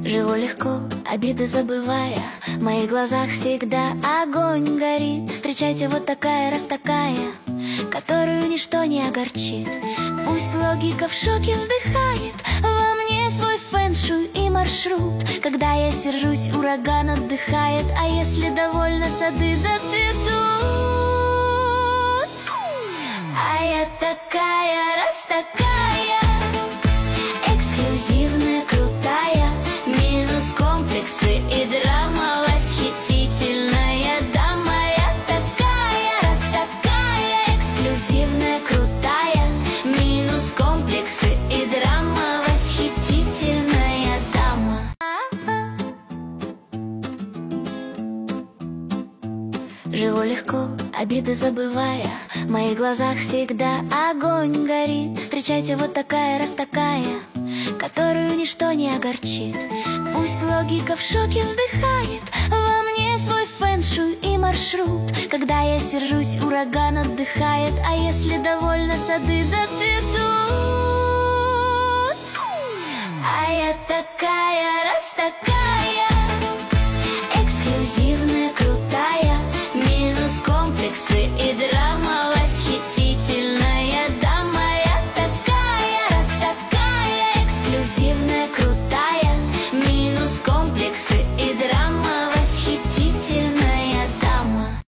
Живу легко, обиды забывая, в моих глазах всегда огонь горит. Встречайте, вот такая, раз такая, которую ничто не огорчит. Пусть логика в шоке вздыхает, во мне свой фэн-шуй и маршрут. Когда я сержусь, ураган отдыхает, а если довольна, сады зацветут. А я такая, раз такая, эксклюзивная, крутая, минус комплексы и драма, восхитительная дама. Я такая, раз такая, эксклюзивная, крутая, минус комплексы и драма, восхитительная дама. Живу легко, обиды забывая, в моих глазах всегда огонь горит. Встречайте, вот такая, раз такая, которую ничто не огорчит. Пусть логика в шоке вздыхает, во мне свой фэн-шуй и маршрут. Когда я сержусь, ураган отдыхает, а если довольна, сады зацветут. А я такая,